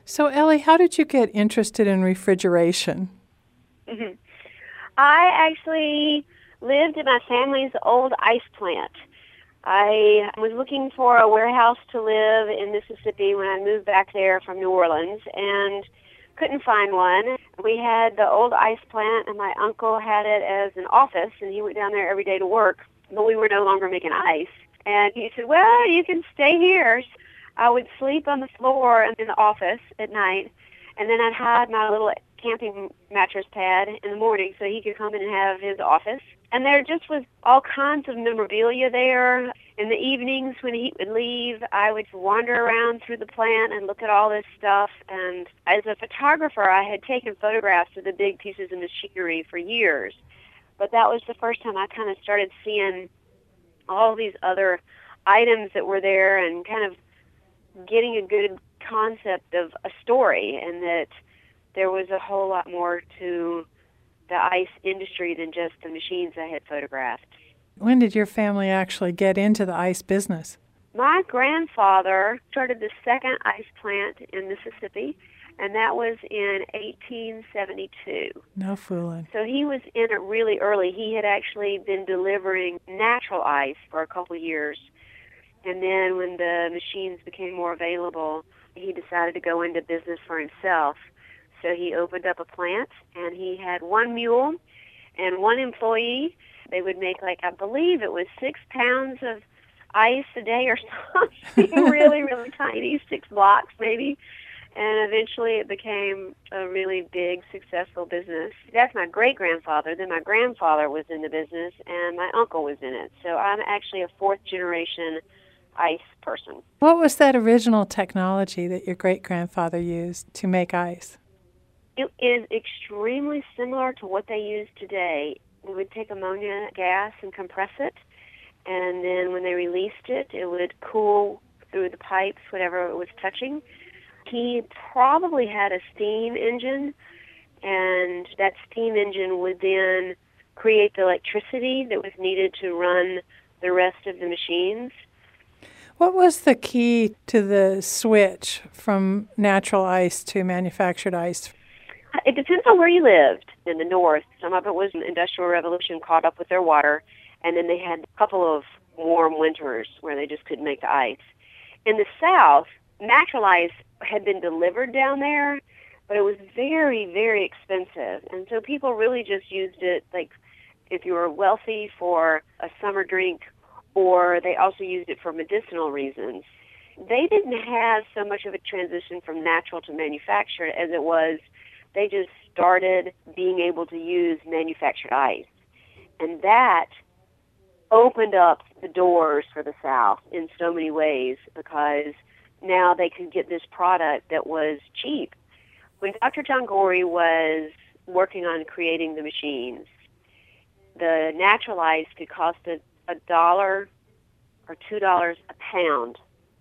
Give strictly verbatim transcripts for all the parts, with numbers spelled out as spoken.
So, Ellie, how did you get interested in refrigeration? hmm I actually lived at my family's old ice plant. I was looking for a warehouse to live in Mississippi when I moved back there from New Orleans and couldn't find one. We had the old ice plant, and my uncle had it as an office, and he went down there every day to work, but we were no longer making ice. And he said, well, you can stay here. I would sleep on the floor in the office at night, and then I'd hide my little camping mattress pad in the morning so he could come in and have his office. And there just was all kinds of memorabilia there. In the evenings when he would leave, I would wander around through the plant and look at all this stuff. And as a photographer, I had taken photographs of the big pieces of machinery for years. But that was the first time I kind of started seeing all these other items that were there and kind of getting a good concept of a story, and that there was a whole lot more to the ice industry than just the machines I had photographed. When did your family actually get into the ice business? My grandfather started the second ice plant in Mississippi, and that was in eighteen seventy-two. No fooling. So he was in it really early. He had actually been delivering natural ice for a couple of years, and then when the machines became more available, he decided to go into business for himself. So he opened up a plant, and he had one mule and one employee. They would make, like, I believe it was six pounds of ice a day or something, really, really tiny, six blocks maybe. And eventually it became a really big, successful business. That's my great-grandfather. Then my grandfather was in the business, and my uncle was in it. So I'm actually a fourth-generation ice person. What was that original technology that your great-grandfather used to make ice? It is extremely similar to what they use today. We would take ammonia gas and compress it, and then when they released it, it would cool through the pipes, whatever it was touching. He probably had a steam engine, and that steam engine would then create the electricity that was needed to run the rest of the machines. What was the key to the switch from natural ice to manufactured ice? It depends on where you lived. In the north, some of it was the Industrial Revolution caught up with their water, and then they had a couple of warm winters where they just couldn't make the ice. In the south, natural ice had been delivered down there, but it was very, very expensive. And so people really just used it, like, if you were wealthy, for a summer drink, or they also used it for medicinal reasons. They didn't have so much of a transition from natural to manufactured as it was they just started being able to use manufactured ice. And that opened up the doors for the South in so many ways, because now they could get this product that was cheap. When Doctor John Gorey was working on creating the machines, the natural ice could cost a, a dollar or two dollars a pound.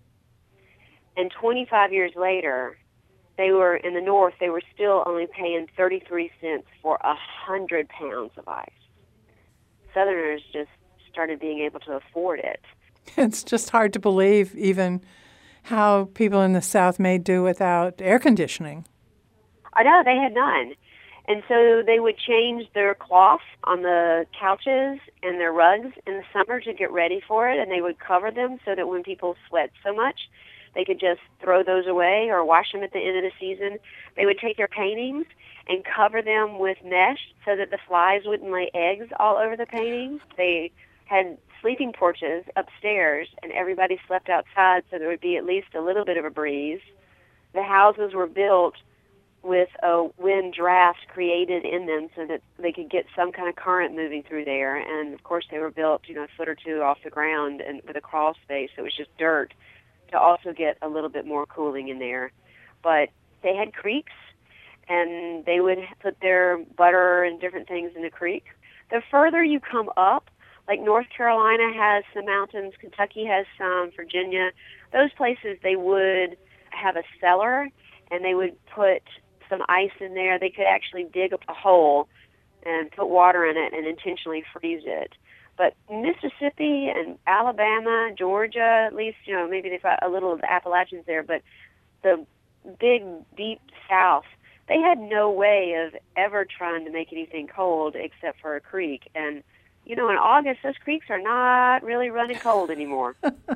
And twenty-five years later, they were in the north, they were still only paying thirty-three cents for a hundred pounds of ice. Southerners just started being able to afford it. It's just hard to believe even how people in the South made do without air conditioning. I know, they had none. And so they would change their cloth on the couches and their rugs in the summer to get ready for it, and they would cover them so that when people sweat so much, they could just throw those away or wash them at the end of the season. They would take their paintings and cover them with mesh so that the flies wouldn't lay eggs all over the paintings. They had sleeping porches upstairs, and everybody slept outside so there would be at least a little bit of a breeze. The houses were built with a wind draft created in them so that they could get some kind of current moving through there. And, of course, they were built, you know, a foot or two off the ground and with a crawl space. So it was just dirt to also get a little bit more cooling in there. But they had creeks, and they would put their butter and different things in the creek. The further you come up, like North Carolina has some mountains, Kentucky has some, Virginia, those places they would have a cellar, and they would put some ice in there. They could actually dig up a hole and put water in it and intentionally freeze it. But Mississippi and Alabama, Georgia, at least, you know, maybe they've got a little of the Appalachians there, but the big, deep South, they had no way of ever trying to make anything cold except for a creek. And, you know, in August, those creeks are not really running cold anymore.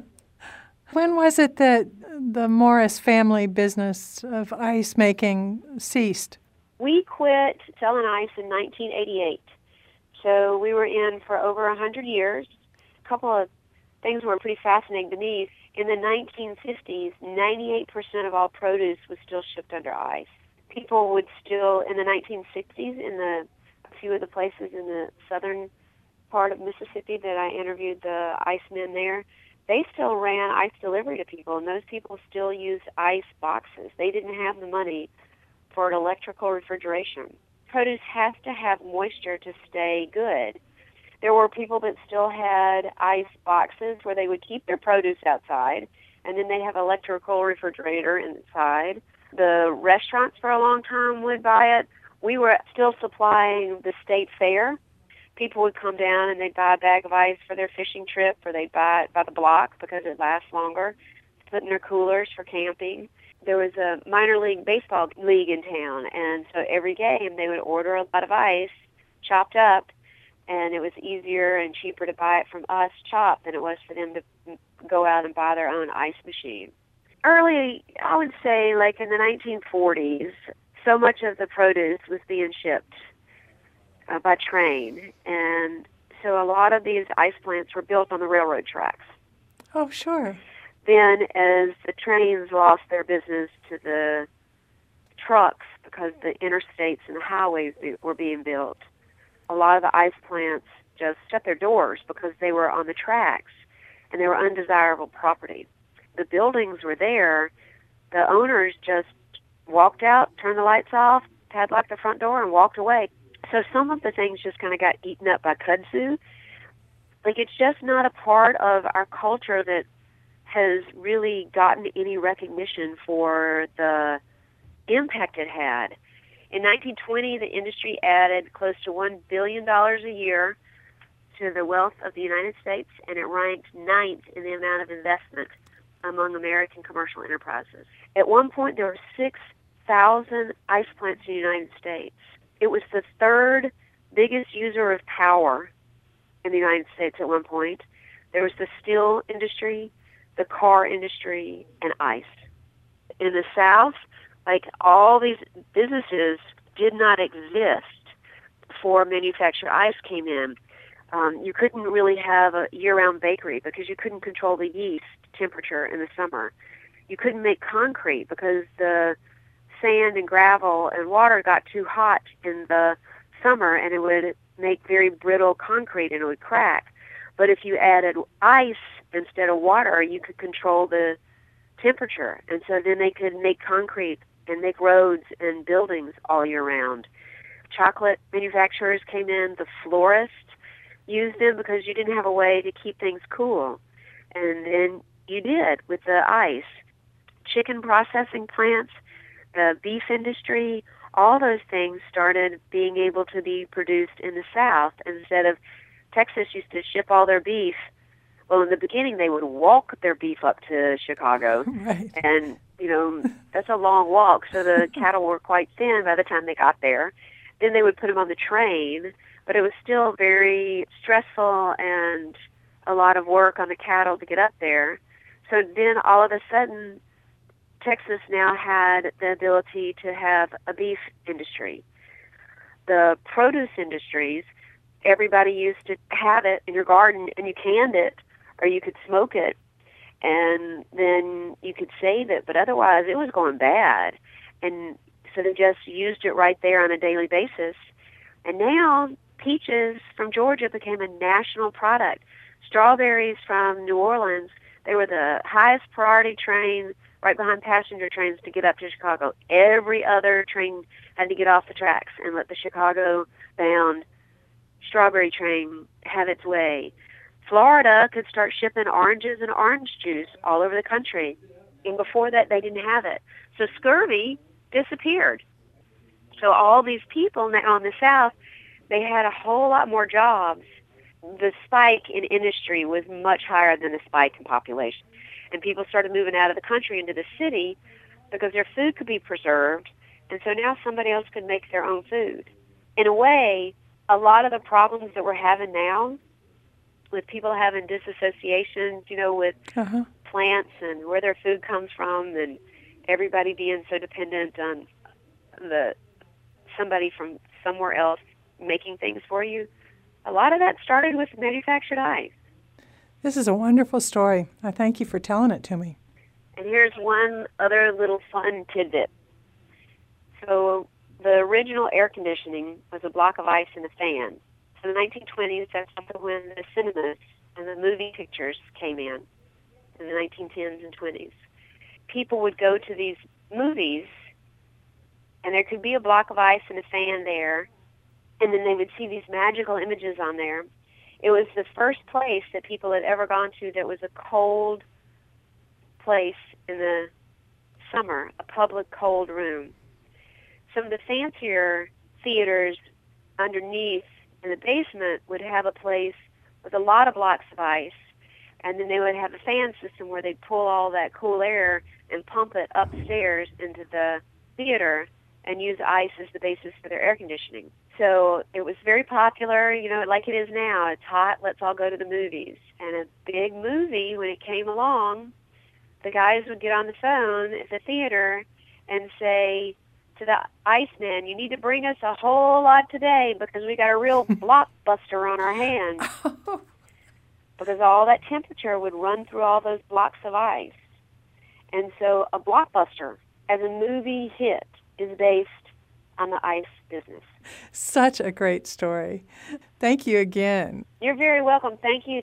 When was it that the Morris family business of ice making ceased? We quit selling ice in nineteen eighty-eight. So we were in for over one hundred years. A couple of things were pretty fascinating to me. In the nineteen fifties, ninety-eight percent of all produce was still shipped under ice. People would still, in the nineteen sixties, in the a few of the places in the southern part of Mississippi that I interviewed the ice men there, they still ran ice delivery to people, and those people still used ice boxes. They didn't have the money for electrical refrigeration. Produce has to have moisture to stay good. There were people that still had ice boxes where they would keep their produce outside, and then they'd have an electrical refrigerator inside. The restaurants for a long time would buy it. We were still supplying the state fair. People would come down and they'd buy a bag of ice for their fishing trip, or they'd buy it by the block because it lasts longer, put in their coolers for camping. There was a minor league baseball league in town, and so every game they would order a lot of ice chopped up, and it was easier and cheaper to buy it from us chopped than it was for them to go out and buy their own ice machine. Early, I would say like in the nineteen forties, so much of the produce was being shipped uh, by train, and so a lot of these ice plants were built on the railroad tracks. Oh, sure. Then as the trains lost their business to the trucks because the interstates and the highways were being built, a lot of the ice plants just shut their doors because they were on the tracks and they were undesirable property. The buildings were there. The owners just walked out, turned the lights off, padlocked the front door, and walked away. So some of the things just kind of got eaten up by kudzu. Like, it's just not a part of our culture that has really gotten any recognition for the impact it had. In nineteen twenty, the industry added close to one billion dollars a year to the wealth of the United States, and it ranked ninth in the amount of investment among American commercial enterprises. At one point, there were six thousand ice plants in the United States. It was the third biggest user of power in the United States at one point. There was the steel industry, the car industry, and ice. In the South, like, all these businesses did not exist before manufactured ice came in. Um, you couldn't really have a year-round bakery because you couldn't control the yeast temperature in the summer. You couldn't make concrete because the sand and gravel and water got too hot in the summer, and it would make very brittle concrete and it would crack. But if you added ice instead of water, you could control the temperature, and so then they could make concrete and make roads and buildings all year round. Chocolate manufacturers came in, the florists used them because you didn't have a way to keep things cool, and then you did with the ice. Chicken processing plants, the beef industry, all those things started being able to be produced in the South instead of Texas used to ship all their beef. Well, in the beginning, they would walk their beef up to Chicago, right. and, you know, that's a long walk, so the cattle were quite thin by the time they got there. Then they would put them on the train, but it was still very stressful and a lot of work on the cattle to get up there. So then all of a sudden, Texas now had the ability to have a beef industry. The produce industries, everybody used to have it in your garden, and you canned it, or you could smoke it, and then you could save it, but otherwise it was going bad. And so they just used it right there on a daily basis. And now peaches from Georgia became a national product. Strawberries from New Orleans, they were the highest priority train right behind passenger trains to get up to Chicago. Every other train had to get off the tracks and let the Chicago-bound strawberry train have its way. Florida could start shipping oranges and orange juice all over the country. And before that, they didn't have it. So scurvy disappeared. So all these people now in the South, they had a whole lot more jobs. The spike in industry was much higher than the spike in population. And people started moving out of the country into the city because their food could be preserved, and so now somebody else could make their own food. In a way, a lot of the problems that we're having now with people having disassociations, you know, with Uh-huh. plants and where their food comes from, and everybody being so dependent on the somebody from somewhere else making things for you, a lot of that started with manufactured ice. This is a wonderful story. I thank you for telling it to me. And here's one other little fun tidbit. So the original air conditioning was a block of ice and a fan. So in the nineteen twenties, that's when the cinemas and the movie pictures came in, in the nineteen tens and twenties. People would go to these movies, and there could be a block of ice and a fan there, and then they would see these magical images on there. It was the first place that people had ever gone to that was a cold place in the summer, a public cold room. Some of the fancier theaters underneath in the basement would have a place with a lot of blocks of ice, and then they would have a fan system where they'd pull all that cool air and pump it upstairs into the theater and use ice as the basis for their air conditioning. So it was very popular, you know, like it is now. It's hot, let's all go to the movies. And a big movie, when it came along, the guys would get on the phone at the theater and say to the iceman, you need to bring us a whole lot today because we got a real blockbuster on our hands. Because all that temperature would run through all those blocks of ice. And so a blockbuster as a movie hit is based on the ice business. Such a great story. Thank you again. You're very welcome. Thank you.